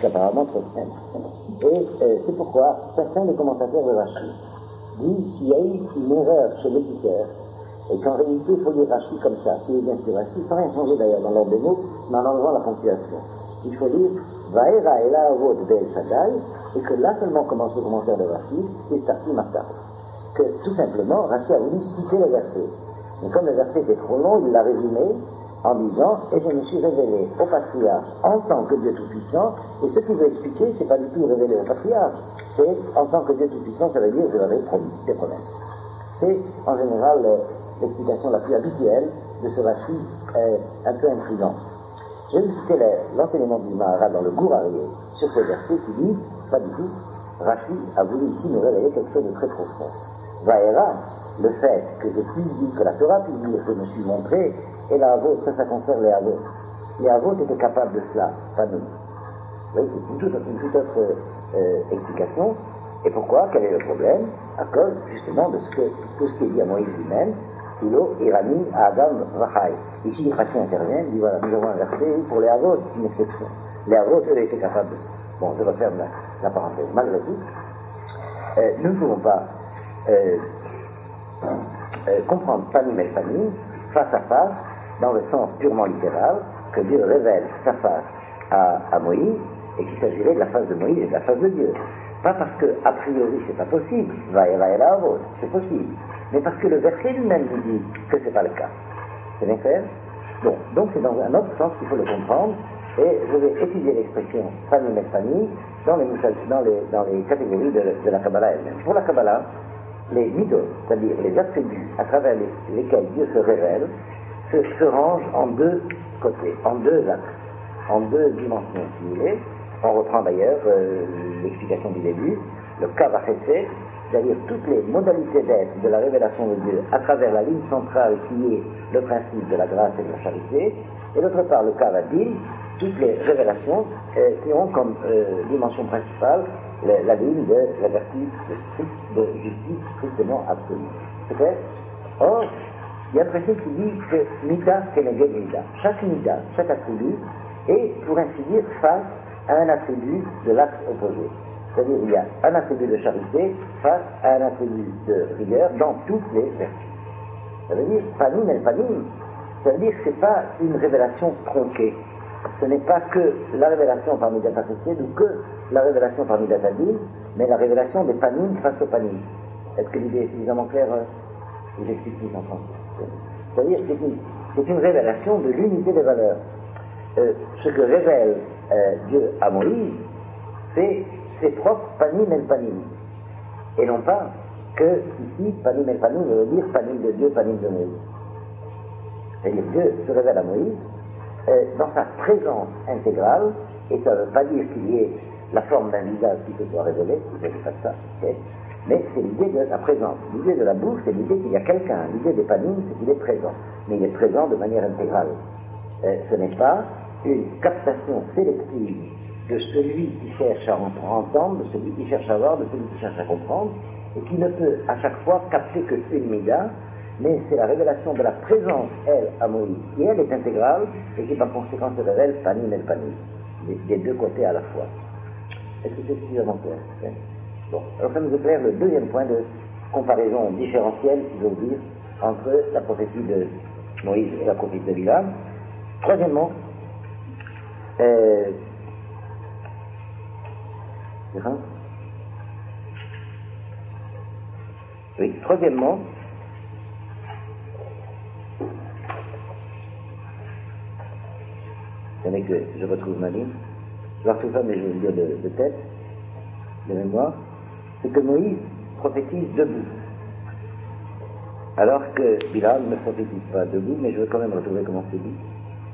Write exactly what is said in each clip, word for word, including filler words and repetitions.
jusqu'apparemment trop simple. Et euh, c'est pourquoi certains des commentateurs de Rashi disent qu'il y a eu une erreur chez l'éditeur, et qu'en réalité il faut lire Rashi comme ça, qui est bien sûr Rashi, sans rien changer d'ailleurs dans l'ordre des mots, mais en enlevant la ponctuation. Il faut lire Vaera Ela Avot Be'el Shaddai, et que là seulement commence le commentaire de Rashi, c'est Tarti Matar. Que tout simplement, Rashi a voulu citer le verset. Mais comme le verset était trop long, il l'a résumé en disant « Et je me suis révélé au patriarche en tant que Dieu Tout-Puissant », et ce qu'il veut expliquer, c'est pas du tout révélé au patriarche, c'est en tant que Dieu Tout-Puissant, ça veut dire je leur ai promis des promesses. C'est en général euh, l'explication la plus habituelle de ce Rashi euh, un peu intrigant. Je vais vous citer l'enseignement du Maharal dans le Gourarié sur ce verset qui dit, pas du tout, Rashi a voulu ici nous révéler quelque chose de très profond. Vaera, le fait que je puisse dire que la Torah puisse dire que je me suis montré, et la Avot, ça, ça concerne les Avot. Les Avot étaient capables de cela, pas nous. Vous voyez, c'est une toute, une toute autre euh, explication. Et pourquoi? Quel est le problème? À cause, justement, de ce que, tout ce qui est dit à Moïse lui-même, Ilo, Irani, Adam, Vachai. Ici, Rashi intervient, il dit voilà, nous avons un verset pour les Avot, une exception. Les Avot, eux, étaient capables de ça. Bon, je referme la, la parenthèse. Malgré tout, euh, nous ne pouvons pas euh, euh, comprendre Panim et Panim face à face, dans le sens purement littéral, que Dieu révèle sa face à, à Moïse, et qu'il s'agirait de la face de Moïse et de la face de Dieu. Pas parce que, a priori, c'est pas possible, Vaera Ela Avot, c'est possible, mais parce que le verset lui-même nous dit que c'est pas le cas. C'est bien clair? Bon, donc c'est dans un autre sens qu'il faut le comprendre, et je vais étudier l'expression Panim et Panim dans les, dans les, dans les catégories de, de la Kabbalah elle-même. Pour la Kabbalah, les midos, c'est-à-dire les attributs à travers les, lesquels Dieu se révèle, se, se rangent en deux côtés, en deux axes, en deux dimensions, si vous voulez. On reprend d'ailleurs euh, l'explication du début, le Kavachesed, c'est-à-dire toutes les modalités d'être de la révélation de Dieu à travers la ligne centrale qui est le principe de la grâce et de la charité, et d'autre part le Kavadin, toutes les révélations euh, qui ont comme euh, dimension principale la, la ligne de la vertu de, strict, de justice strictement absolue. C'est clair? Or, il y a un principe qui dit que Mida Keneged Mida. Chaque Mida, chaque attribut est, pour ainsi dire, face à un attribut de l'axe opposé. C'est-à-dire il y a un attribut de charité face à un attribut de rigueur dans toutes les vertus. Ça veut dire Panim el Panim, ça veut dire que ce n'est pas une révélation tronquée. Ce n'est pas que la révélation par Midat HaChesed ou que la révélation par Midat Hadin, mais la révélation des Panim face aux Panim. Est-ce que l'idée est suffisamment claire? Je j'explique plus en français. C'est-à-dire que c'est une, c'est une révélation de l'unité des valeurs. Euh, ce que révèle euh, Dieu à Moïse, c'est ses propres Panim el Panim. Et non pas que, ici, Panim el Panim veut dire Panim de Dieu, Panim de Moïse. C'est-à-dire Dieu se révèle à Moïse euh, dans sa présence intégrale, et ça ne veut pas dire qu'il y ait la forme d'un visage qui se soit révélé, il ne s'agit pas de ça, okay? Mais c'est l'idée de la présence. L'idée de la bouche, c'est l'idée qu'il y a quelqu'un. L'idée des Panim, c'est qu'il est présent. Mais il est présent de manière intégrale. Euh, ce n'est pas une captation sélective de celui qui cherche à entendre, de celui qui cherche à voir, de celui qui cherche à comprendre, et qui ne peut à chaque fois capter que une mida, mais c'est la révélation de la présence, elle, à Moïse, qui elle est intégrale, et qui par conséquent se révèle Panim el Panim, des, des deux côtés à la fois. Est-ce que c'est suffisamment clair? Okay. Bon, alors ça nous éclaire le deuxième point de comparaison différentielle, si j'ose dire, entre la prophétie de Moïse et la prophétie de Bilam. Troisièmement, euh, oui, troisièmement, c'est que je retrouve ma ligne, je la retrouve pas, mais je vais le dire de, de tête, de mémoire, c'est que Moïse prophétise debout, alors que Bilam ne prophétise pas debout, mais je veux quand même retrouver comment c'est dit.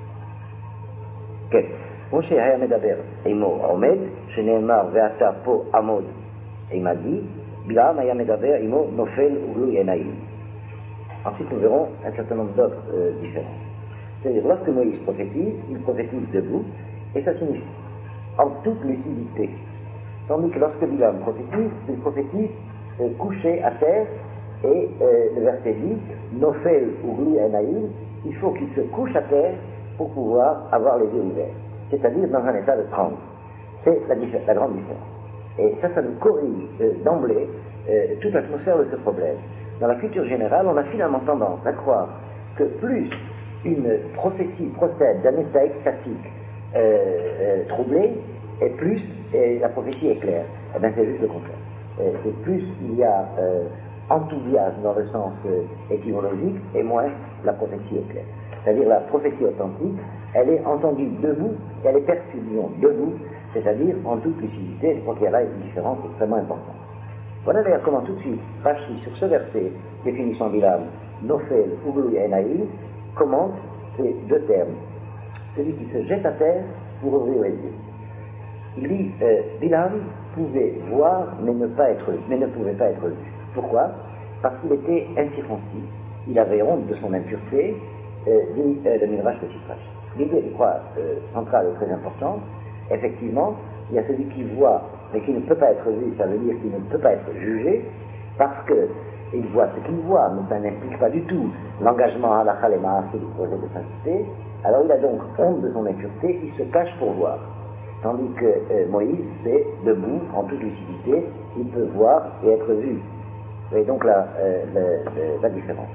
כן, משה היה מדבר עמו עומד, שנאמר ואתה פה עמוד עמדי, בלעם היה מדבר עמו נופל וגלוי עיניים. Ensuite, nous verrons un certain nombre d'autres euh, différences. C'est-à-dire, lorsque Moïse prophétise, il prophétise debout, et ça signifie en toute lucidité. Tandis que lorsque Bilam prophétise, il prophétise euh, couché à terre, et euh, le verset dit Nofel ugli enaïm, il faut qu'il se couche à terre pour pouvoir avoir les yeux ouverts, c'est-à-dire dans un état de transe. C'est la, la grande différence. Et ça, ça nous corrige euh, d'emblée euh, toute l'atmosphère de ce problème. Dans la culture générale, on a finalement tendance à croire que plus une prophétie procède d'un état extatique euh, euh, troublé, et plus et la prophétie est claire. Eh bien, c'est juste le contraire. Euh, c'est plus il y a euh, enthousiasme dans le sens euh, étymologique, et moins la prophétie est claire. C'est-à-dire la prophétie authentique, elle est entendue debout, et elle est perçue, disons, debout, c'est-à-dire en toute lucidité. Je crois qu'il y a là une différence extrêmement importante. Voilà d'ailleurs comment tout de suite Rashi, sur ce verset définissant Bilam, Nofel, Uglu et Enaï, commente ces deux termes. Celui qui se jette à terre pour ouvrir les yeux. Il dit, euh, Bilam pouvait voir, mais ne, pas être, mais ne pouvait pas être vu. Pourquoi? Parce qu'il était incirconcis. Il avait honte de son impureté, euh, dit euh, le Midrash de Sitrash. L'idée, je crois, euh, centrale et très importante. Effectivement, il y a celui qui voit, mais qui ne peut pas être vu, ça veut dire qu'il ne peut pas être jugé, parce qu'il voit ce qu'il voit, mais ça n'implique pas du tout l'engagement à la Khalema, c'est du projet de sainteté. Alors il a donc honte de son impureté, il se cache pour voir. Tandis que euh, Moïse, c'est debout, en toute lucidité, il peut voir et être vu. Vous voyez donc la, euh, la, la, la différence.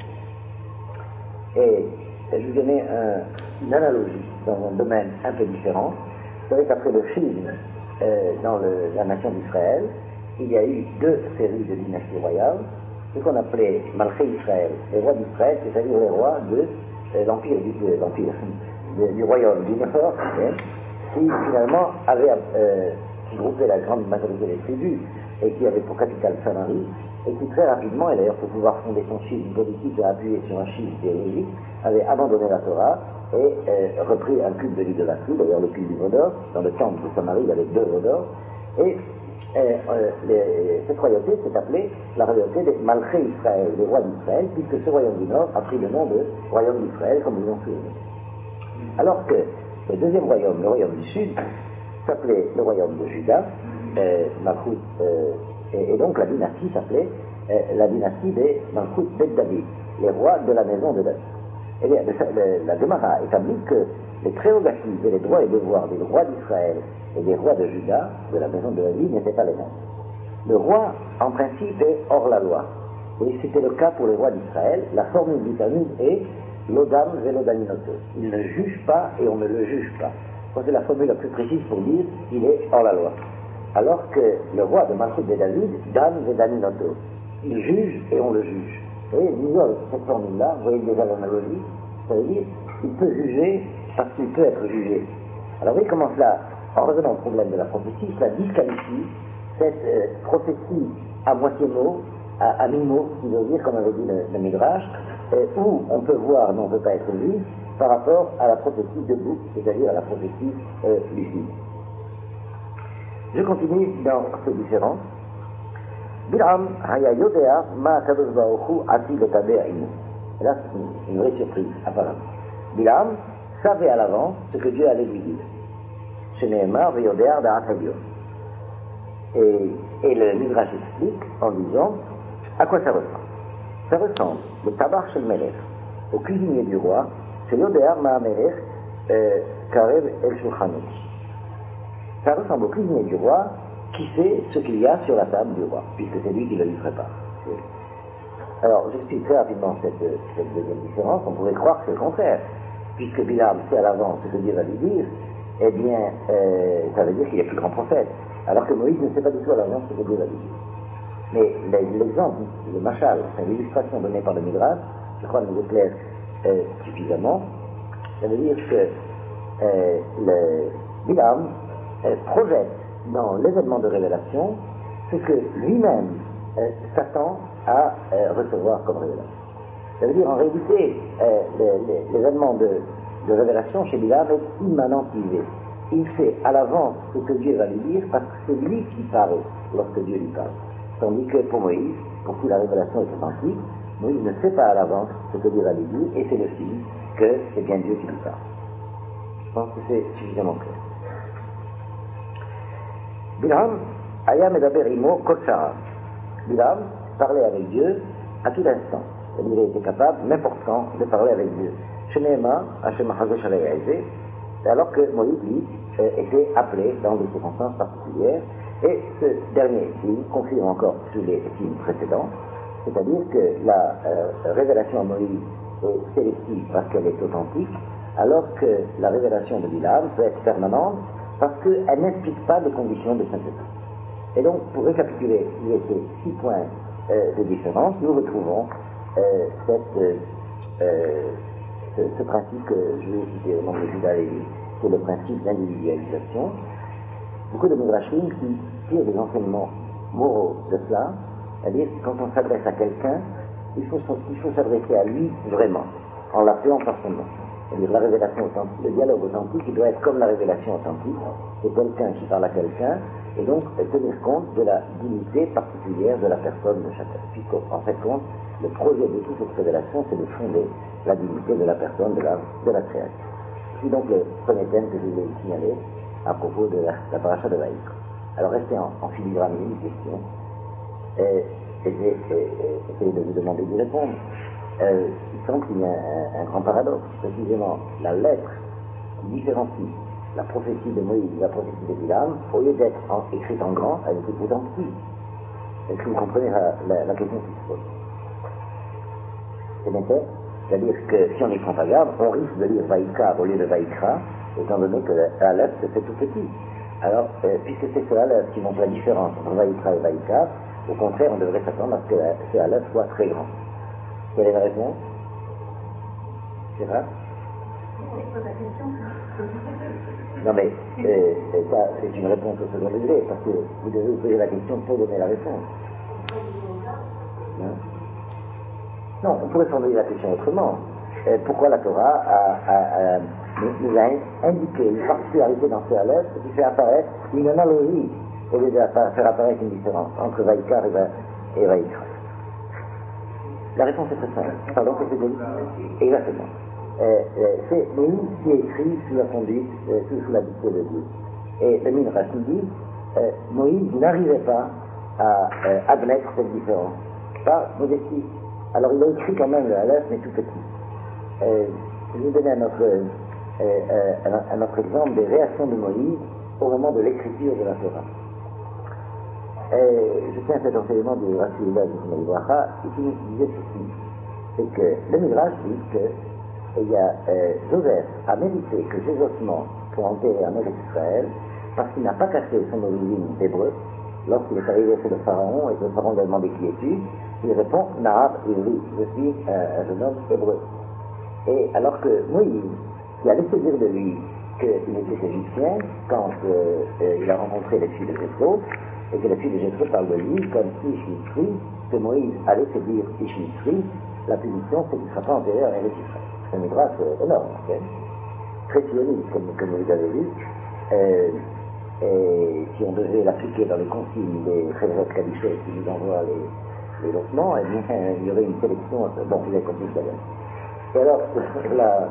Et je vais vous donner un, une analogie dans un domaine un peu différent. Vous savez qu'après le film euh, dans le, la nation d'Israël, il y a eu deux séries de dynasties royales, ce qu'on appelait Malchei Israël, les rois d'Israël, c'est-à-dire les rois de euh, l'empire du, de, l'empire, de, du royaume du Nord, hein, qui finalement avait euh, groupé la grande majorité des tribus et qui avait pour capitale Samarie, et qui très rapidement, et d'ailleurs pour pouvoir fonder son schisme politique et appuyer sur un schisme théologique, avait abandonné la Torah et euh, repris un culte de l'idolâtrie, d'ailleurs le culte du Vaudor. Dans le temple de Samarie, il y avait deux Vaudors, et euh, euh, les, cette royauté s'est appelée la royauté des Malchei Israël, des rois d'Israël, puisque ce royaume du Nord a pris le nom de royaume d'Israël, comme vous en souvenez. Alors que le deuxième royaume, le royaume du Sud, s'appelait le royaume de Juda, euh, Malchut, euh, et, et donc la dynastie s'appelait euh, la dynastie des Malchut Bet David, les rois de la maison de David. Eh bien, le, le, la Gemara établit que les prérogatives et les droits et devoirs des rois d'Israël et des rois de Juda, de la maison de David, n'étaient pas les mêmes. Le roi, en principe, est hors la loi. Et c'était le cas pour les rois d'Israël. La formule du Talmud est l'odam velodaninoto. Il ne juge pas et on ne le juge pas. C'est la formule la plus précise pour dire qu'il est hors la loi. Alors que le roi de Malchut de David, dan vedaninoto, il juge et on le juge. Vous voyez, disons cette formule-là, vous voyez déjà l'analogie, ça veut dire qu'il peut juger parce qu'il peut être jugé. Alors vous voyez comment cela, en revenant au problème de la prophétie, cela disqualifie cette euh, prophétie à moitié mot, à, à mi-mot, qui veut dire, comme avait dit le, le Midrash, euh, où on peut voir mais on ne peut pas être vu, par rapport à la prophétie debout, c'est-à-dire à la prophétie euh, lucide. Je continue dans ces différences. Bilam haya yodea ma kadosh baruch hu ati letaber inu. Et là, c'est une, une vraie surprise, apparemment. Bilam savait à l'avance ce que Dieu allait lui dire. Sheneemar veyodea da'at hayon. Et, et le Midrash explique en disant à quoi ça ressemble. Ça ressemble le tabar shel melech, au cuisinier du roi, sheyodea ma melech karev el shulchanu. Ça ressemble au cuisinier du roi qui sait ce qu'il y a sur la table du roi, puisque c'est lui qui le lui prépare. Alors, j'explique très rapidement cette, cette deuxième différence. On pourrait croire que c'est le contraire. Puisque Bilam sait à l'avance ce que Dieu va lui dire, eh bien, euh, ça veut dire qu'il est plus grand prophète. Alors que Moïse ne sait pas du tout à l'avance ce que Dieu va lui dire. Mais l'exemple, le machal, l'illustration donnée par le Midrash, je crois nous éclaire euh, suffisamment. Ça veut dire que euh, le Bilam euh, projette dans l'événement de révélation ce que lui-même euh, s'attend à euh, recevoir comme révélation. Ça veut dire en réalité euh, l'événement de, de révélation chez Bilam est immanentisé. Il sait à l'avance ce que Dieu va lui dire parce que c'est lui qui parle lorsque Dieu lui parle. Tandis que pour Moïse, pour qui la révélation est authentique, Moïse ne sait pas à l'avance ce que Dieu va lui dire et c'est le signe que c'est bien Dieu qui lui parle. Je pense que c'est suffisamment clair. Bilam aya medaber imo kol shara. Bilam parlait avec Dieu à tout instant. C'est-à-dire qu'il était capable, n'importe quand, de parler avec Dieu. Sheneema, Hashem hachazosh alei haizeh, alors que Moïse, lui, euh, était appelé dans des circonstances particulières, et ce dernier signe confirme encore tous les signes précédents, c'est-à-dire que la euh, révélation à Moïse est sélective parce qu'elle est authentique, alors que la révélation de Bilam peut être permanente parce qu'elle n'implique pas des conditions de sainteté. Et donc, pour récapituler ces six points euh, de différence, nous retrouvons euh, cette, euh, euh, ce, ce principe que je vais citer au nom de Judas Lévi, c'est le principe d'individualisation. Beaucoup de Midrashim qui tirent des enseignements moraux de cela, c'est-à-dire que quand on s'adresse à quelqu'un, il faut, il faut s'adresser à lui vraiment, en l'appelant par son nom. C'est-à-dire la révélation authentique, le dialogue authentique, il doit être comme la révélation authentique, c'est quelqu'un qui parle à quelqu'un, et donc tenir compte de la dignité particulière de la personne de chacun. Puisqu'en fait compte, le projet de toute cette révélation, c'est de fonder la dignité de la personne, de la, de la création. C'est donc le premier thème que je voulais vous signaler à propos de la, la paracha de Vaïkra. Alors restez en, en filigrane une question, et, et j'ai essayé de vous demander d'y répondre. Euh, il semble qu'il y a un, un grand paradoxe, précisément la lettre qui différencie la prophétie de Moïse et la prophétie de Bilam, au lieu d'être en, écrite en grand, elle est écrite en petit. Est-ce que vous comprenez la, la, la question qui se pose? C'est bien fait. C'est-à-dire que si on n'y prend pas garde, on risque de lire Vaïkra au lieu de Vaïkra, étant donné que l'Aleph se fait tout petit. Alors, euh, puisque c'est ce Aleph qui montre la différence entre Vaïkra et Vaïkra, au contraire, on devrait s'attendre à ce que ce Aleph soit très grand. Quelle est la réponse? C'est vrai? Non mais, euh, ça, c'est une réponse au second degré, parce que vous devez vous poser la question pour donner la réponse. Non, non, on pourrait formuler la question autrement. Euh, pourquoi la Torah a, a, a, nous a indiqué une particularité dans ce Aleph qui fait apparaître une analogie au lieu de faire apparaître une différence entre Vaïkar et Vaïkra? La réponse est très simple. Pardon, qu'est-ce que c'est dit? Exactement. Euh, euh, c'est Moïse qui écrit sous la conduite, euh, sous, sous la dictée de Dieu. Et le Midrash nous dit, euh, Moïse n'arrivait pas à euh, admettre cette différence, par modestie. Alors il a écrit quand même le Aleph, mais tout petit. Euh, je vais vous donner un autre, euh, euh, un, un autre exemple des réactions de Moïse au moment de l'écriture de la Torah. Euh, je tiens à cet enseignement du Rashi Uda du Ibraha, qui nous disait ceci, c'est que le Midrash dit que il y a euh, Joseph a mérité que ses ossements soient enterrés en Israël parce qu'il n'a pas caché son origine d'hébreu. Lorsqu'il est arrivé chez le pharaon et que le pharaon lui a demandé qui es-tu, il répond Nahab Ivri, je suis euh, un jeune homme hébreu. Et alors que Moïse, qui a laissé dire de lui qu'il était égyptien, quand euh, euh, il a rencontré les filles de Jéthro, et que les filles de Jéthro parlent de lui comme Ish Mitzri, que Moïse a laissé dire Ish Mitzri, la punition c'est qu'il ne sera pas enterré en Israël. C'est un midrash énorme, okay? Très sioniste, comme, comme vous avez vu. Euh, et si on devait l'appliquer dans les consignes des Chevret Kadishet qui nous envoient les, les logements, eh bien, il y aurait une sélection. Bon, vous avez compris d'ailleurs. Et alors, la,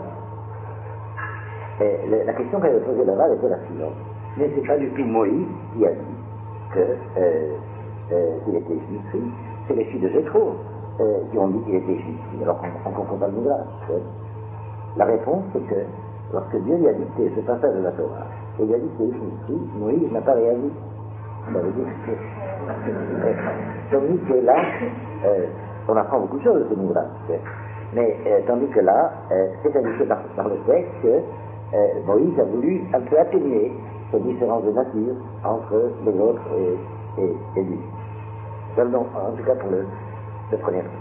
la, la question qu'elle avait posée là-bas était la suivante. Mais c'est pas du tout Moïse qui a dit qu'il euh, euh, était juif, c'est les filles de Jéthro euh, qui ont dit qu'il était juif. Alors on ne comprend pas le midrash. La réponse, c'est que lorsque Dieu lui a dicté ce passage de la Torah, et lui a dit que c'est ici, Moïse n'a pas réagi. Ça veut dire que, tandis que là, euh, on apprend beaucoup de choses de ce midrash. Mais euh, tandis que là, euh, c'est indiqué par, par le texte que euh, Moïse a voulu un peu atténuer cette différence de nature entre les autres et, et, et lui. Donc, en tout cas pour le, le premier problème.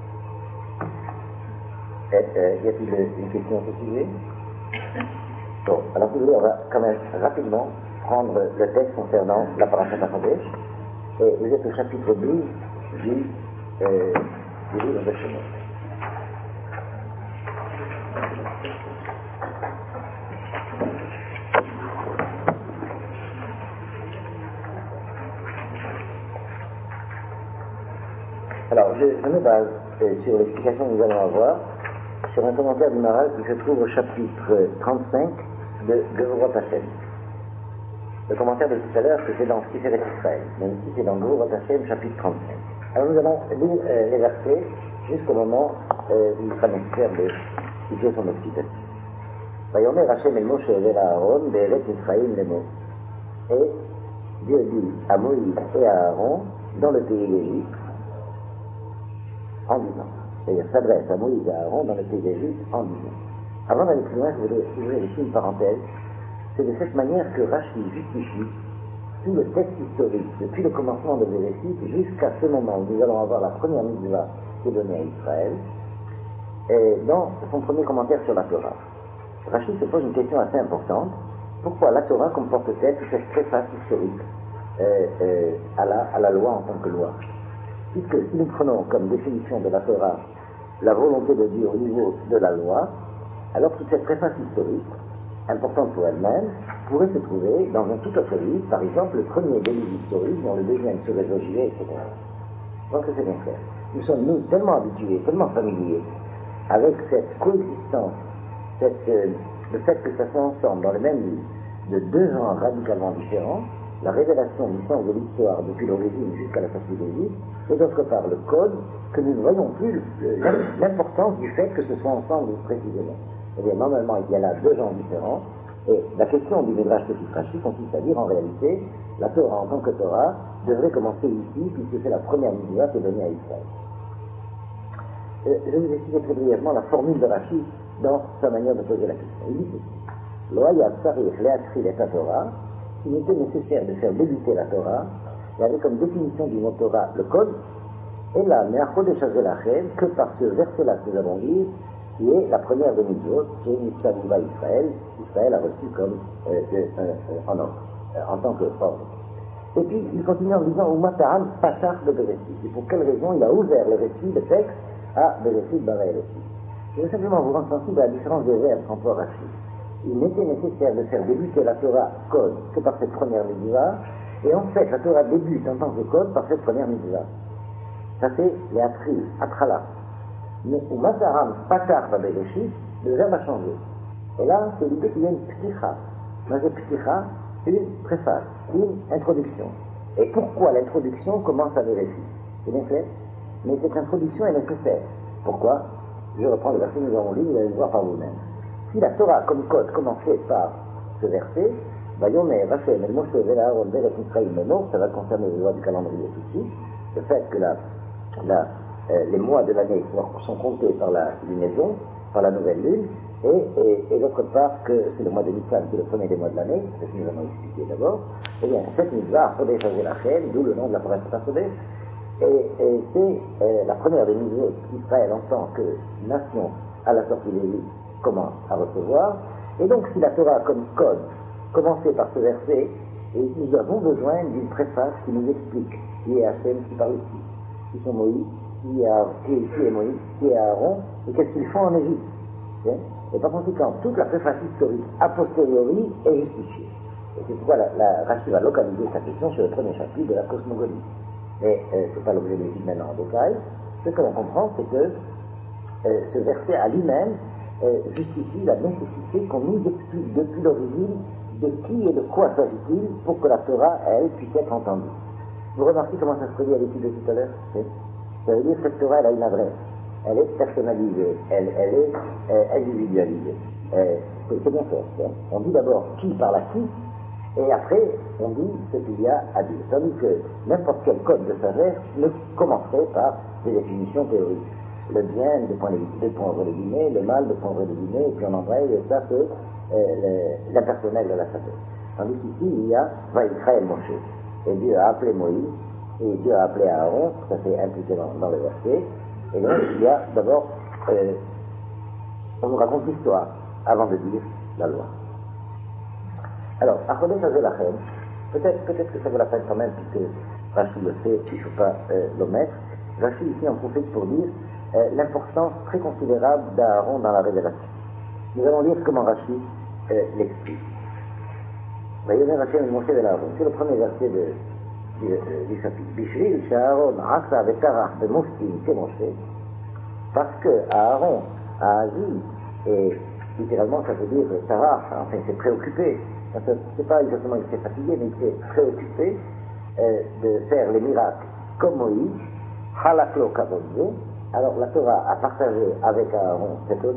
Euh, y a-t-il une question à ce sujet? Bon, alors si vous voulez, on va quand même rapidement prendre le texte concernant la paracha d'Achadesh. Et vous êtes au chapitre douze du, euh, du livre de Shemot. Alors, je, je me base euh, sur l'explication que nous allons avoir sur un commentaire du Maharal qui se trouve au chapitre trente-cinq de Gevurot Hashem. Le commentaire de tout à l'heure, c'était dans Tiferet Israël, mais ici c'est dans Gevurot Hashem, chapitre trente-cinq. Alors nous allons lire euh, les versets jusqu'au moment euh, où il sera nécessaire de citer son explication. Vayomer Hashem el Moshe el Aaron, Be'eret Mitzrayim Lemo. Et Dieu dit à Moïse et à Aaron, dans le pays d'Égypte, en disant, c'est-à-dire s'adresse à Moïse et à Aaron dans le pays d'Égypte en disant. Avant d'aller plus loin, je voudrais ouvrir ici une parenthèse. C'est de cette manière que Rashi justifie tout le texte historique, depuis le commencement de Bereshit jusqu'à ce moment où nous allons avoir la première mitzvah qui est donnée à Israël, et dans son premier commentaire sur la Torah. Rashi se pose une question assez importante. Pourquoi la Torah comporte-t-elle toute cette préface historique euh, euh, à, la, à la loi en tant que loi? Puisque si nous prenons comme définition de la Torah la volonté de Dieu au niveau de la loi, alors toute cette préface historique, importante pour elle-même, pourrait se trouver dans un tout autre livre, par exemple le premier des livres historiques, dont le deuxième serait Josué, et cetera. Je pense que c'est bien clair. Nous sommes, nous, tellement habitués, tellement familiers avec cette coexistence, cette, euh, le fait que ça soit ensemble dans le même livre, de deux genres radicalement différents, la révélation du sens de l'histoire depuis l'origine jusqu'à la sortie d'Égypte, et d'autre part le code, que nous ne voyons plus l'importance du fait que ce soit ensemble précisément. C'est-à-dire, normalement, il y a là deux genres différents, et la question du Midrash Pesach Rashi consiste à dire, en réalité, la Torah en tant que Torah devrait commencer ici, puisque c'est la première mitzvah qui est donnée à Israël. Euh, je vais vous expliquer très brièvement la formule de Rashi dans sa manière de poser la question. Il dit ceci. Loya tsarich le'atril et la Torah, il était nécessaire de faire débuter la Torah, et avec comme définition du mot Torah le code, et là, me'achodesh hazelachem, que par ce verset-là que nous avons lu, qui est la première de mitzvot, qui est Mitzvah Israël, Israël a reçu comme euh, euh, euh, en ordre, euh, en tant que ordre. Et puis, il continue en disant, Umata'am patach de Bereshit. Et pour quelle raison il a ouvert le récit, le texte, à Bereshit bara Elohim. Je veux simplement vous rendre sensible à la différence des verbes qu'emploie Rashi. Il n'était nécessaire de faire débuter la Torah code que par cette première mitzvah, et en fait, la Torah débute en tant que code par cette première mitzvah. Ça, c'est les atril, atrala. Mais au Mataram Patar Bereshit, le verbe a changé. Et là, c'est l'idée qu'il y a une pticha. Mais c'est pticha, une préface, une introduction. Et pourquoi l'introduction commence à Bereshit? C'est bien fait. Mais cette introduction est nécessaire. Pourquoi? Je reprends le verset que nous avons lu, vous allez le voir par vous-même. Si la Torah, comme code, commençait par ce verset, Vayomer Hashem el Moshe el Aaron Be'eret Mitzrayim Lemo, ça va concerner les lois du calendrier tout de suite, le fait que la, la Euh, les mois de l'année sont, sont comptés par la lunaison, par la nouvelle lune, et, et, et d'autre part que c'est le mois de Nissan qui est le premier des mois de l'année, c'est ce que nous allons expliquer d'abord, eh bien cette mitzvah, Chodesh Hazelachem, d'où le nom de la parashat Chodesh, et, et c'est euh, la première des mitzvot qu'Israël en tant que nation à la sortie d'Égypte commence à recevoir, et donc si la Torah comme code commençait par ce verset, et nous avons besoin d'une préface qui nous explique qui est Hachem qui parle ici, qui sont Moïse, Qui est, qui, qui est Moïse, qui est Aaron, et qu'est-ce qu'ils font en Égypte. Et par conséquent, toute la préface historique a posteriori est justifiée. Et c'est pourquoi la, la Rashi va localiser sa question sur le premier chapitre de la cosmogonie. Mais euh, ce n'est pas l'objet de l'étude maintenant en détail. Ce que l'on comprend, c'est que euh, ce verset à lui-même euh, justifie la nécessité qu'on nous explique depuis l'origine de qui et de quoi s'agit-il pour que la Torah, elle, puisse être entendue. Vous remarquez comment ça se produit à l'étude de tout à l'heure? Ça veut dire que cette Torah, elle a une adresse. Elle est personnalisée. Elle, elle est euh, individualisée. Euh, c'est, c'est bien fait. Hein. On dit d'abord qui parle à qui, et après, on dit ce qu'il y a à dire. Tandis que n'importe quel code de sagesse ne commencerait par des définitions théoriques. Le bien, de point de prendre le guillemets, le mal, de prendre le guillemets, et puis on embraye, et ça, c'est euh, l'impersonnel de la sagesse. Tandis qu'ici, il y a Vaïkra el Moshe. Et Dieu a appelé Moïse, et Dieu a appelé Aaron, ça c'est impliqué dans, dans le verset, et donc il y a d'abord, euh, on nous raconte l'histoire avant de dire la loi. Alors, à Chodesh Hazelachem, peut-être, peut-être que ça vaut la peine quand même, puisque Rashi le fait, il ne faut pas euh, l'omettre. Rashi ici en profite pour dire euh, l'importance très considérable d'Aaron dans la révélation. Nous allons lire comment Rashi euh, l'explique. Vayomer Hashem el Moshe el Aaron, c'est le premier verset de Du, du chapitre. Bishvil Aaron Asa Vetarach Bemoftim Kemoshe, parce que Aaron a agi, et littéralement ça veut dire Tarach, enfin s'est préoccupé, c'est pas exactement qu'il s'est fatigué, mais il s'est préoccupé euh, de faire les miracles comme Moïse, Halaklo Kavodze. Alors la Torah a partagé avec Aaron cet honneur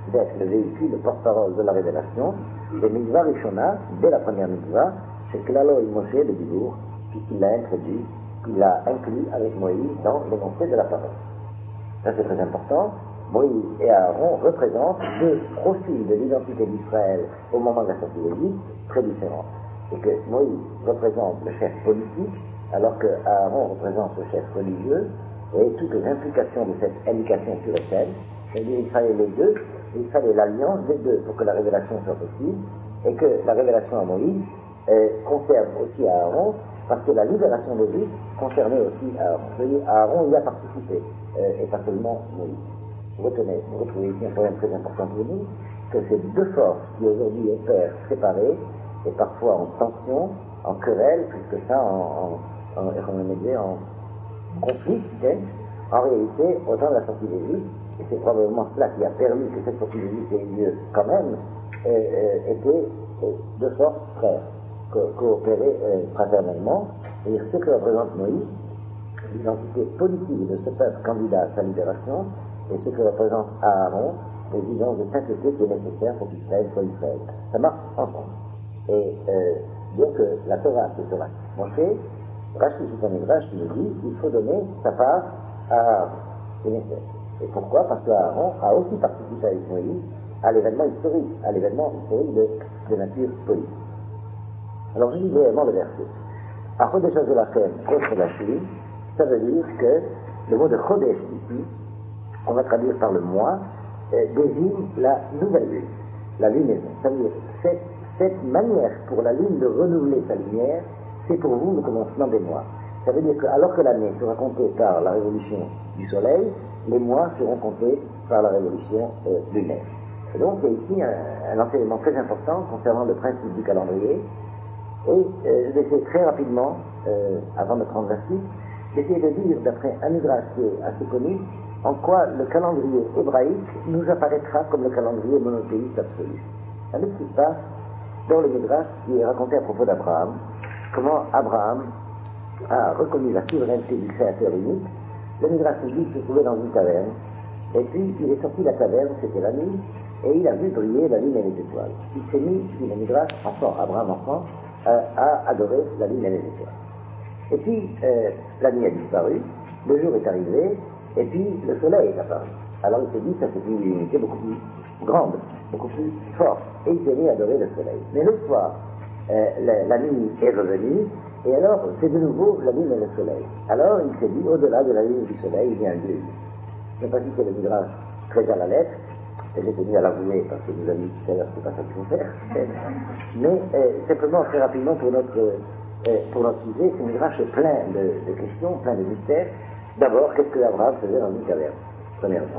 d'être le véhicule, le porte-parole de la révélation. Et Mitzvah Rishona, dès la première Mitzvah, c'est Klalo et Moshe de Dibour, puisqu'il l'a introduit, il l'a inclus avec Moïse dans l'énoncé de la parole. Ça c'est très important. Moïse et Aaron représentent deux profils de l'identité d'Israël au moment de la sortie d'Égypte très différents. Et que Moïse représente le chef politique, alors que Aaron représente le chef religieux, et toutes les implications de cette indication pure et saine. C'est-à-dire qu'il fallait les deux, il fallait l'alliance des deux pour que la révélation soit possible, et que la révélation à Moïse euh, concerne aussi Aaron, parce que la libération d'Égypte concernait aussi Aaron. C'est-à-dire Aaron y a participé, euh, et pas seulement Moïse. Vous retenez, vous retrouvez ici un problème très important pour nous, que ces deux forces qui aujourd'hui opèrent séparées, et parfois en tension, en querelle, plus que ça, en, en, en, en, en conflit, en réalité, au temps de la sortie d'Égypte, et c'est probablement cela qui a permis que cette sortie d'Égypte ait lieu quand même, euh, euh, étaient euh, deux forces frères, co- coopéraient euh, fraternellement, c'est-à-dire ce que représente Moïse, l'identité politique de ce peuple candidat à sa libération, et ce que représente Aaron, l'exigence de sainteté qui est nécessaire pour qu'Israël soit Israël. Ça marche ensemble. Et euh, bien que la Torah, c'est Torah Moshe, Rashi, c'est un Midrash qui nous dit qu'il faut donner sa part à Aaron. Et pourquoi? Parce qu'Aaron a aussi participé avec Moïse à l'événement historique, à l'événement historique de, de nature politique. Alors je lis brièvement le verset. À Chodesh Hazolachem, contre la Chine, ça veut dire que le mot de Chodesh ici, on va traduire par le mois, euh, désigne la nouvelle lune, la lunaison. Ça veut dire cette, cette manière pour la lune de renouveler sa lumière, c'est pour vous le commencement des mois. Ça veut dire que alors que l'année sera comptée par la révolution du soleil, les mois seront comptés par la révolution euh, lunaire. Et donc il y a ici un, un enseignement très important concernant le principe du calendrier. Et euh, je vais essayer très rapidement, euh, avant de prendre la suite, d'essayer de dire, d'après un midrash qui est assez connu, en quoi le calendrier hébraïque nous apparaîtra comme le calendrier monothéiste absolu. Savez ce qui se passe dans le midrash qui est raconté à propos d'Abraham, comment Abraham a reconnu la souveraineté du Créateur unique. Le midrash nous dit qu'il se trouvait dans une caverne, et puis il est sorti de la caverne, c'était la nuit, et il a vu briller la lune et les étoiles. Il s'est mis, dit le midrash, enfant, Abraham enfant, à, à adorer la lune et les étoiles. Et puis euh, la nuit a disparu, le jour est arrivé, et puis le soleil est apparu. Alors il s'est dit, ça c'est une divinité beaucoup plus grande, beaucoup plus forte, et il s'est mis à adorer le soleil. Mais le soir, euh, la, la nuit est revenue, et alors c'est de nouveau la lune et le soleil. Alors il s'est dit, au-delà de la lune et du soleil, il y a un Dieu. Je n'ai pas cité le midrash très à la lettre, et j'ai tenu à l'avouer parce que nous avons dit tout à l'heure que c'est pas ça qu'il faut faire. Mais euh, simplement, très rapidement, pour notre, euh, pour notre sujet, ce midrash est plein de, de questions, plein de mystères. D'abord, qu'est-ce que Abraham faisait dans une caverne? Premièrement.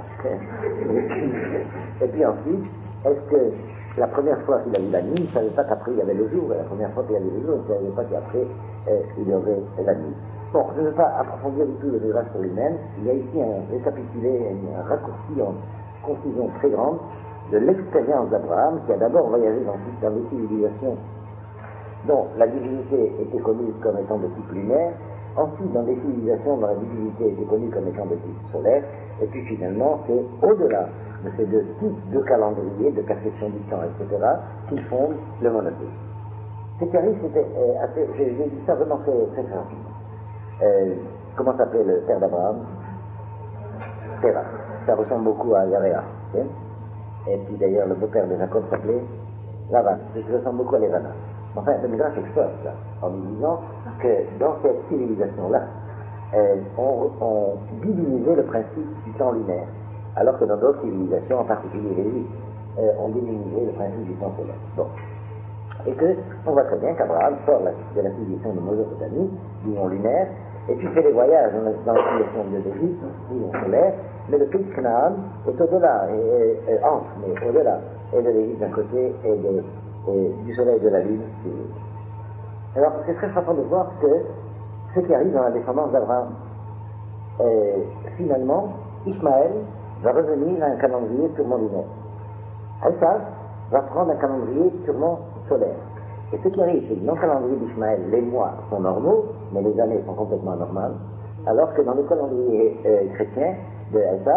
Et puis ensuite, est-ce que la première fois qu'il a vu la nuit, il ne savait pas qu'après il y avait le jour, et la première fois qu'il y avait le jour, il ne savait pas qu'après euh, il y aurait la nuit. Bon, je ne vais pas approfondir du tout le midrash pour lui-même. Il y a ici un récapitulé, un raccourci en concision très grande de l'expérience d'Abraham, qui a d'abord voyagé dans, dans des civilisations dont la divinité était connue comme étant de type lunaire, ensuite dans des civilisations dont la divinité était connue comme étant de type solaire, et puis finalement c'est au-delà de ces deux types de calendrier, de perception du temps, et cetera, qu'ils fondent le monothéisme. Ce qui arrive, c'était euh, assez, j'ai, j'ai dit ça vraiment très, très, très rapidement. Euh, comment s'appelait le père d'Abraham? Terah. Ça ressemble beaucoup à Yaréa. Okay? Et puis d'ailleurs, le beau-père de Jacob s'appelait Lavan. Ça ressemble beaucoup à Levana. Enfin, le midrash expose là, en nous disant que dans cette civilisation-là, euh, on, on divinisait le principe du temps lunaire, alors que dans d'autres civilisations, en particulier l'Égypte, euh, on divinisait le principe du temps solaire. Bon. Et que, on voit très bien qu'Abraham sort de la civilisation de Mésopotamie, disons lunaire, et puis fait des voyages dans la, dans la civilisation de l'Égypte, disons solaire, mais le pays de Canaan est au-delà, et, et, et entre, mais au-delà, et de l'Égypte d'un côté, et, de, et du soleil et de la lune de l'autre. Alors, c'est très frappant de voir que ce qui arrive dans la descendance d'Abraham, euh, finalement, Ishmaël va revenir à un calendrier purement lunaire. Esav va prendre un calendrier purement solaire. Et ce qui arrive, c'est que dans le calendrier d'Ishmaël, les mois sont normaux, mais les années sont complètement anormales, alors que dans le calendrier euh, chrétien de Esav,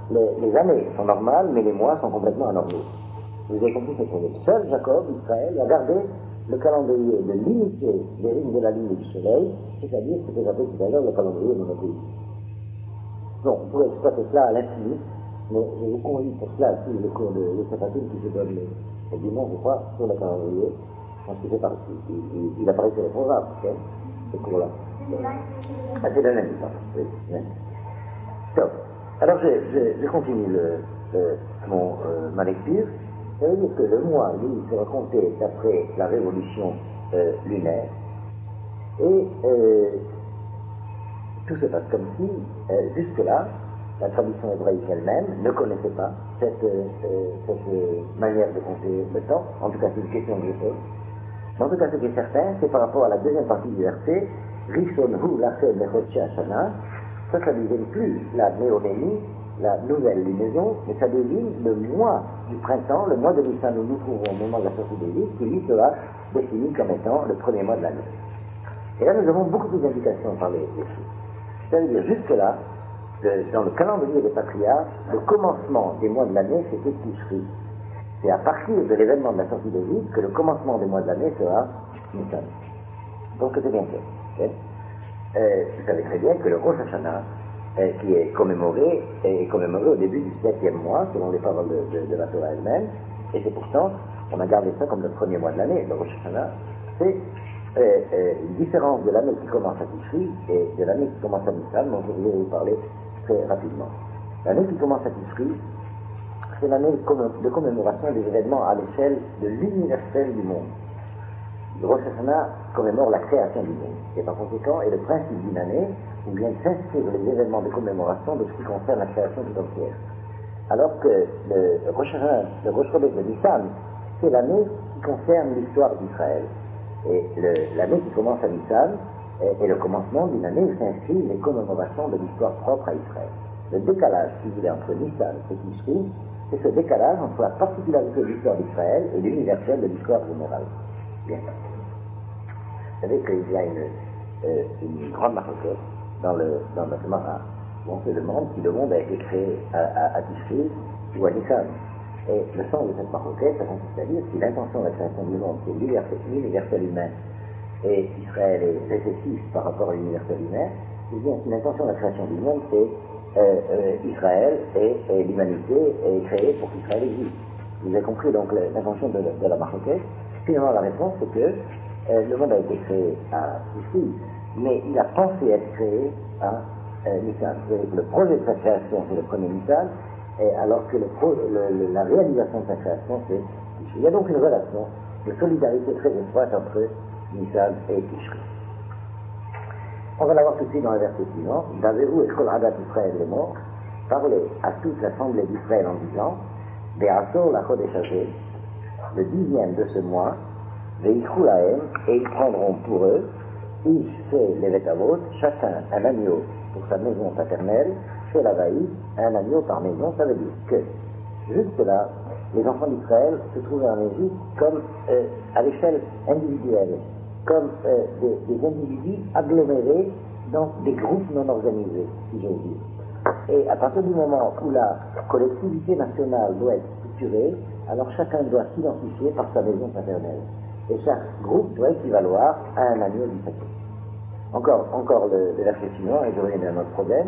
les, les années sont normales, mais les mois sont complètement anormaux. Vous avez compris cette chose. Seul Jacob, Israël, a gardé le calendrier de l'unité des rythmes de la Lune et du Soleil, c'est-à-dire ce que j'appelle tout à l'heure le calendrier monothéiste. Bon, on pourrait exploiter cela à l'infini, mais je vous convie pour cela à suivre le cours de Yosef Hattin qui se donne le, le dimanche, je crois, sur le calendrier. Je pense qu'il fait partie. Il, il, il apparaît sur les programmes, okay, ce cours-là. Ah, c'est le lundi, pardon. Oui, lundi. Donc, alors je, je, je continue le, le, mon, euh, ma lecture. Ça veut dire que le mois, lui, sera compté d'après la révolution euh, lunaire. Et euh, tout se passe comme si, euh, jusque-là, la tradition hébraïque elle-même ne connaissait pas cette, euh, cette euh, manière de compter le temps. En tout cas, c'est une question que je pose. Mais en tout cas, ce qui est certain, c'est par rapport à la deuxième partie du verset, Rishon hu lachem lechodshei hashana. Ça, ça ne désigne plus la néonémie, la nouvelle lunaison, mais ça désigne le mois du printemps, le mois de Nissan où nous nous trouvons au moment de la sortie d'Égypte, qui lui sera défini comme étant le premier mois de l'année. Et là, nous avons beaucoup plus d'indications par les chiffres. C'est-à-dire, jusque-là, le, dans le calendrier des patriarches, le commencement des mois de l'année, c'était Tishri. C'est à partir de l'événement de la sortie d'Égypte que le commencement des mois de l'année sera Nissan. Donc, c'est bien fait. Okay. Euh, vous savez très bien que le Rosh Hashanah, euh, qui est commémoré, est commémoré au début du septième mois, selon les paroles de, de, de la Torah elle-même, et c'est pourtant, on a gardé ça comme le premier mois de l'année, le Rosh Hashanah, c'est euh, euh, une différence de l'année qui commence à Tishri et de l'année qui commence à Nissan, dont je vais vous parler très rapidement. L'année qui commence à Tishri, c'est l'année de commémoration des événements à l'échelle de l'universel du monde. Le Rosh Hashanah commémore la création du monde, et par conséquent est le principe d'une année où viennent s'inscrire les événements de commémoration de ce qui concerne la création tout entière. Alors que le Rosh Hashanah, le Rosh Chodesh de Nissan, c'est l'année qui concerne l'histoire d'Israël. Et l'année qui commence à Nissan est, est le commencement d'une année où s'inscrivent les commémorations de l'histoire propre à Israël. Le décalage, si vous voulez, entre Nissan et Tishri, c'est ce décalage entre la particularité de l'histoire d'Israël et l'universel de l'histoire générale. Bien. Vous savez qu'il y a une, euh, une grande maroquette dans le, dans le Gemara où on se demande si le monde a été créé à, à, à Tishri ou à Nissan. Et le sens de cette maroquette, ça consiste à dire si l'intention de la création du monde, c'est l'universel humain et Israël est récessif par rapport à l'universel humain, eh bien si l'intention de la création du monde, c'est euh, euh, Israël et, et l'humanité est créée pour qu'Israël existe. Vous avez compris donc l'intention de, de la maroquette. Finalement, la réponse, c'est que euh, le monde a été créé à Tishri, mais il a pensé être créé à euh, Nissan. Le projet de sa création, c'est le premier Nissan, et alors que le pro, le, le, la réalisation de sa création, c'est Tishri. Il y a donc une relation de solidarité très étroite entre Nissan et Tishri. On va la voir tout de suite dans le verset suivant. Daveru et Kol Hadat Israël les morts, parlez à toute l'assemblée d'Israël en disant, Be'asor la Chodesh Hazeh, le dixième de ce mois, Ve'ichou lahem, et ils prendront pour eux, Ish c'est les Vetavot, chacun un agneau pour sa maison paternelle, c'est la vaï, un agneau par maison, ça veut dire que, jusque-là, les enfants d'Israël se trouvaient en Égypte comme euh, à l'échelle individuelle, comme euh, des, des individus agglomérés dans des groupes non organisés, si j'ose dire. Et à partir du moment où la collectivité nationale doit être structurée, alors chacun doit s'identifier par sa maison paternelle. Et chaque groupe doit équivaloir à un agneau du sacrifice. Encore, encore le, le verset suivant, et je reviens à notre problème.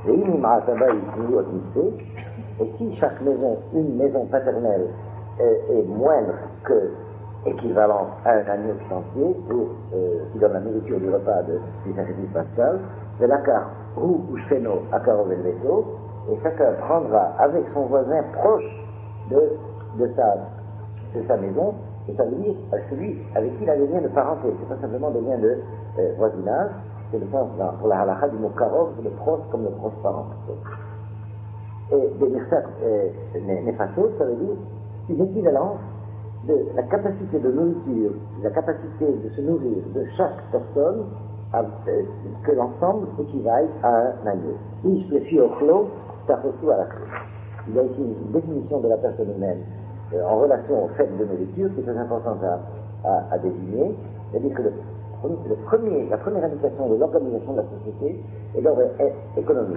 Et si chaque maison, une maison paternelle, est, est moindre que équivalente à un agneau tout entier, ou euh, qui donne la nourriture du repas de, du sacrifice pascal, de l'accar ou ushfeno akaro velveto, et chacun prendra avec son voisin proche de, de, sa, de sa maison, et ça veut dire celui avec qui il a des liens de parenté, c'est pas simplement des liens de euh, voisinage, c'est le sens dans, pour la halakha du mot karov, le proche comme le proche parent. Et des mirsat nefatot, ça veut dire une équivalence de la capacité de nourriture, de la capacité de se nourrir de chaque personne, à, euh, que l'ensemble équivaille à un agneau. Ish le fiochlo, tachosu à la clé. Il y a ici une définition de la personne humaine euh, en relation au fait de nourriture qui est très importante à, à, à désigner. C'est-à-dire que le, le premier, la première indication de l'organisation de la société est d'ordre économique.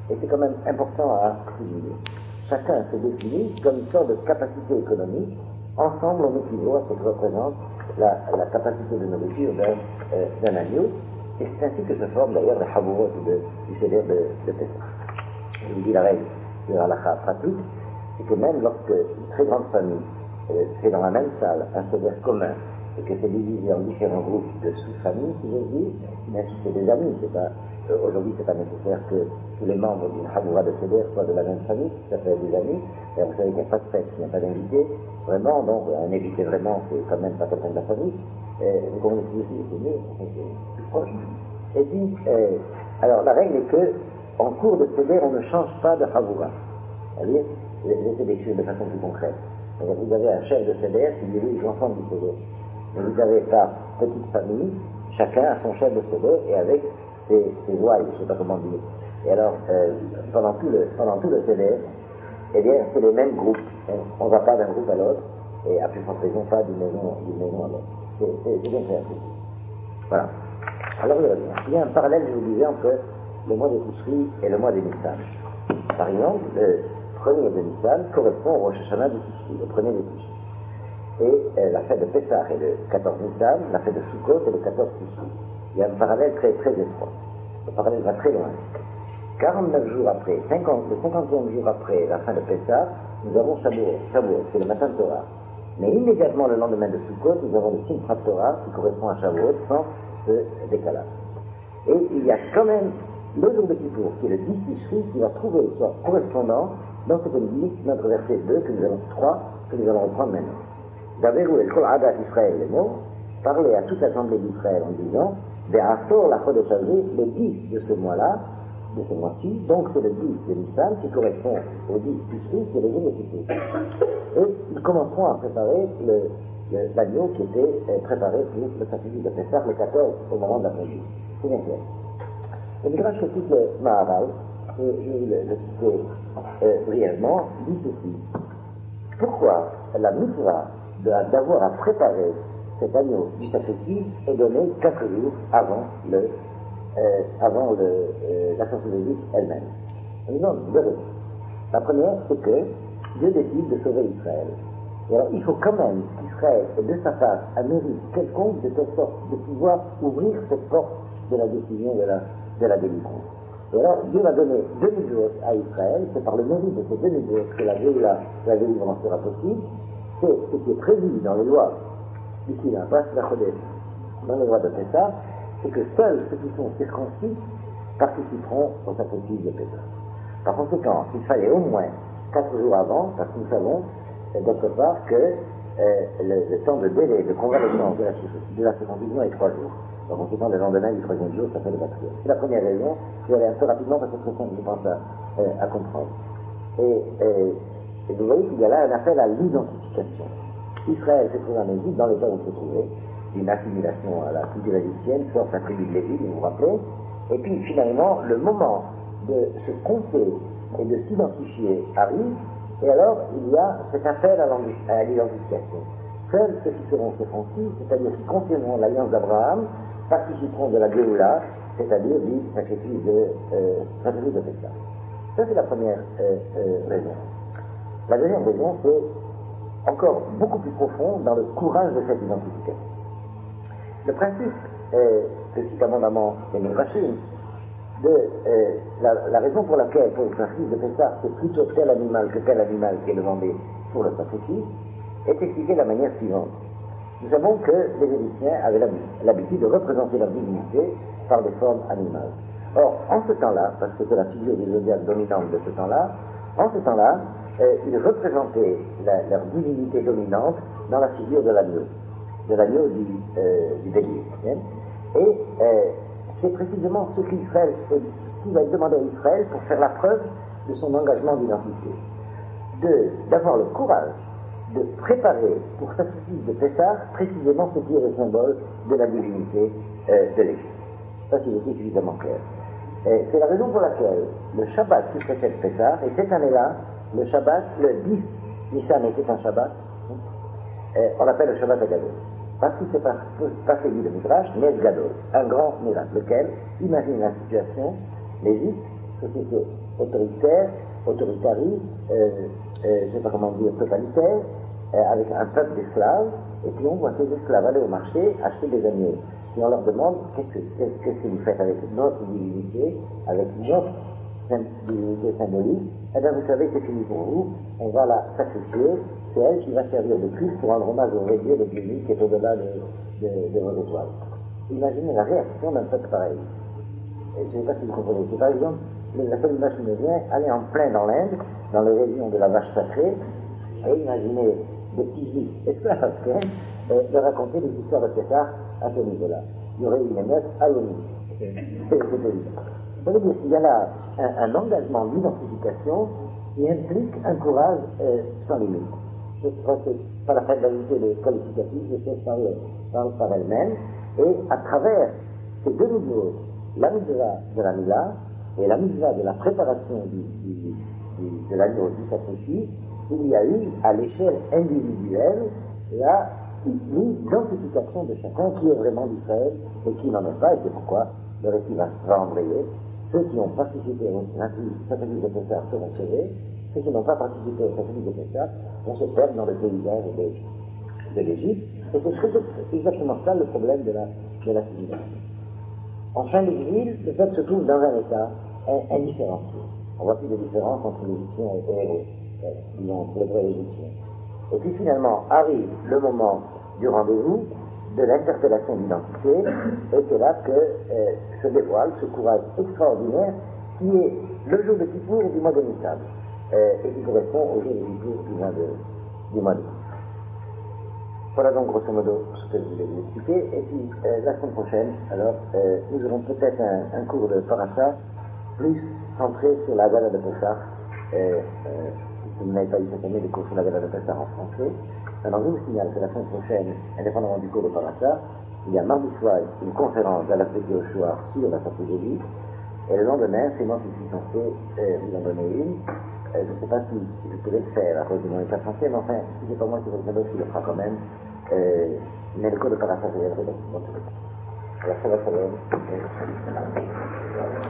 et c'est quand même important à souligner. Chacun se définit comme une sorte de capacité économique. Ensemble, on équivaut à ce que représente la, la capacité de nourriture d'un euh, d'un agneau. Et c'est ainsi que se forme d'ailleurs le Havurot du Seder de, de Pessah. Je vous dis la règle de la halakha pratique, c'est que même lorsque une très grande famille euh, fait dans la même salle un Seder commun, et que c'est divisé en différents groupes de sous-familles, si j'ose dire, même si c'est des amis, c'est pas, euh, aujourd'hui c'est pas nécessaire que tous les membres d'une Havura de Seder soient de la même famille, ça peut être des amis, et vous savez qu'il n'y a pas de fête, il n'y a pas d'invité, vraiment, donc un invité vraiment, c'est quand même pas quelqu'un de la famille, euh, vous comprenez c'est mieux, c'est plus proche. Et puis, euh, alors la règle est que, en cours de Seder, on ne change pas de Havura, c'est-à-dire, j'essaie d'écrire de façon plus concrète. C'est-à-dire, vous avez un chef de Seder qui dirige l'ensemble du Seder. Mais vous avez par petite famille, chacun a son chef de Seder et avec ses, ses ouailles, je ne sais pas comment dire. Et alors, euh, pendant tout le, pendant tout le Seder, eh bien, c'est les mêmes groupes. On ne va pas d'un groupe à l'autre, et à plus forte raison, pas d'une maison, d'une maison à l'autre. C'est bien fait. Voilà. Alors, il y a un parallèle, je vous disais, entre le mois de Tishri et le mois de Nissan. Par exemple, le premier de Nissan correspond au Rosh Hashanah de Tishri, le premier de Tishri. Et euh, la fête de Pessah est le quatorze Nissan, la fête de Sukkot est le quatorze Tishri. Il y a un parallèle très très étroit. Le parallèle va très loin. quarante-neuf jours après, cinquante, le cinquantième jour après la fin de Pessah, nous avons Shavuot. Shavuot, c'est le matin de Torah. Mais immédiatement le lendemain de Sukkot, nous avons le Simchat Torah qui correspond à Shavuot sans ce décalage. Et il y a quand même le jour de Kippour, qui est le dix Tishri, qui va trouver le soir correspondant dans ce que nous dit notre verset deux, que nous allons, trois, que nous allons reprendre maintenant. Daveru el kol adat Israël le mot, parler à toute l'assemblée d'Israël en disant, Be'asor la chodesh hazeh, le dix de ce mois-là, de ce mois-ci, donc c'est le dix de Nissan qui correspond au dix Tishri, qui est le jour de Kippour. Et ils commenceront à préparer le, le, l'agneau qui était euh, préparé pour le sacrifice de Pessah le quatorze au moment de la conduite. C'est bien clair. Le Midrash que cite le Maharal, je vais le, le citer euh, brièvement, dit ceci. Pourquoi la mitzvah d'avoir à préparer cet agneau du sacrifice est donnée quatre jours avant, le, euh, avant le, euh, la sortie d'Égypte elle-même? Il donne deux raisons. La première, c'est que Dieu décide de sauver Israël. Et alors, il faut quand même qu'Israël ait de sa part un mérite quelconque de telle sorte de pouvoir ouvrir cette porte de la décision de la, de la délivrance. Et alors, Dieu va donner deux mitzvot à Israël, c'est par le mérite de ces deux mitzvot que la, la délivrance sera possible. C'est ce qui est prévu dans les lois du Sinaï, dans les lois de Pessah, c'est que seuls ceux qui sont circoncis participeront au sacrifice de Pessah. Par conséquent, il fallait au moins quatre jours avant, parce que nous savons, d'autre part, que euh, le, le temps de délai de convalescence de la, de la circoncision est trois jours. Par conséquent, le lendemain du troisième jour, ça fait le quatrième. C'est la première raison. Je vais aller un peu rapidement parce que c'est très simple, je pense, à, euh, à comprendre. Et, et, et vous voyez qu'il y a là un appel à l'identification. Israël se trouve en Égypte, dans l'état où il se trouvait, d'une assimilation à la culture égyptienne, sauf la tribu de Lévi, vous vous rappelez. Et puis, finalement, le moment de se compter et de s'identifier arrive, et alors il y a cet appel à l'identification. Seuls ceux qui seront circoncis, c'est-à-dire qui confirmeront l'alliance d'Abraham, participeront de la Géoula, c'est-à-dire du sacrifice de, euh, sacrifice de Pessah. Ça, c'est la première euh, euh, raison. La deuxième raison, c'est encore beaucoup plus profond dans le courage de cette identification. Le principe euh, que cite abondamment les Midrashim, de euh, la, la raison pour laquelle, pour le sacrifice de Pessah, c'est plutôt tel animal que tel animal qui est demandé pour le sacrifice, est expliqué de la manière suivante. Nous savons que les Égyptiens avaient l'habitude de représenter leur divinité par des formes animales. Or, en ce temps-là, parce que c'était la figure du zodiaque dominante de ce temps-là, en ce temps-là, euh, ils représentaient la, leur divinité dominante dans la figure de l'agneau, de l'agneau du, euh, du bélier. Hein? Et euh, c'est précisément ce qu'Israël, ce qu'il va demander à Israël pour faire la preuve de son engagement d'identité, de, d'avoir le courage de préparer pour sacrifice de Pessah précisément ce qui est le symbole de la divinité euh, de l'Égypte. Ça, c'est suffisamment clair. Et c'est la raison pour laquelle le Shabbat qui précède Pessah, et cette année-là, le Shabbat, le dix Nissan était un Shabbat, euh, on l'appelle le Shabbat Gadol. Parce qu'il s'est passé, dit le Midrash, Nes Gadol, un grand miracle, lequel, imagine la situation, l'Égypte, société autoritaire, autoritariste, euh, euh, je ne sais pas comment dire, totalitaire, euh, avec un peuple d'esclaves, et puis on voit ces esclaves aller au marché acheter des agneaux. Et on leur demande qu'est-ce que, qu'est-ce, qu'est-ce que vous faites avec notre divinité, avec notre divinité symbolique. Eh bien vous savez, c'est fini pour vous, on va la sacrifier, c'est elle qui va servir de culte pour rendre hommage au vrai Dieu de Dieu qui est au-delà de, de, de vos étoiles. Imaginez la réaction d'un peuple pareil. Et je ne sais pas si vous comprenez. C'est par exemple, la seule image qui me vient, aller en plein dans l'Inde, dans les régions de la vache sacrée, et imaginez des petits juifs esclaves africains euh, de raconter des histoires de Pessah à ce niveau-là. Il y aurait une émeute à l'ONU. C'est évident. Ça veut dire qu'il y a là un, un engagement d'identification qui implique un courage euh, sans limite. Je crois que c'est pas la peine d'ajouter les qualificatifs, les choses parlent, parlent par elles-mêmes, et à travers ces deux niveaux, la mitzvah de la Mila et la mitzvah de la préparation du, du, du, de l'agneau du sacrifice, il y a eu à l'échelle individuelle la l'identification de chacun qui est vraiment d'Israël et qui n'en est pas, et c'est pourquoi le récit va, va embrayer. Ceux qui ont participé au sacrifice de Pessah seront sauvés, ceux qui n'ont pas participé au sacrifice de Pessah vont se perdre dans le paysage de, de l'Égypte. Et c'est exactement ça le problème de la, de la civilisation. En fin d'exil, le peuple se trouve dans un état indifférencié. On voit plus de différence entre l'Égyptien et, et disons, le vrai Égyptien. Et puis finalement arrive le moment du rendez-vous, de l'interpellation d'identité, et c'est là que euh, se dévoile ce courage extraordinaire qui est le jour de Kippour du mois de Nissan, euh, et qui correspond au jour de Kippour du mois de, du mois de Voilà donc grosso modo ce que je voulais vous expliquer. Et puis euh, la semaine prochaine, alors, euh, nous aurons peut-être un, un cours de Parasha plus centré sur la Gala de Pessah, euh, euh, puisque vous n'avez pas eu cette année de cours sur la Gala de Pessah en français. Alors je vous signale que la semaine prochaine, indépendamment du cours de Parasha, il y a mardi soir une conférence à la F D au soir sur la sortie de vie, et le lendemain, c'est moi qui suis censé euh, vous en donner une. Euh, je ne sais pas si je pourrais le faire à cause de mon état de santé, mais enfin, si c'est pas moi qui quelqu'un d'autre qui le fera quand même, euh, mais le cours de Parasha, je viendrai dans tout le cas. Alors ça va très bien.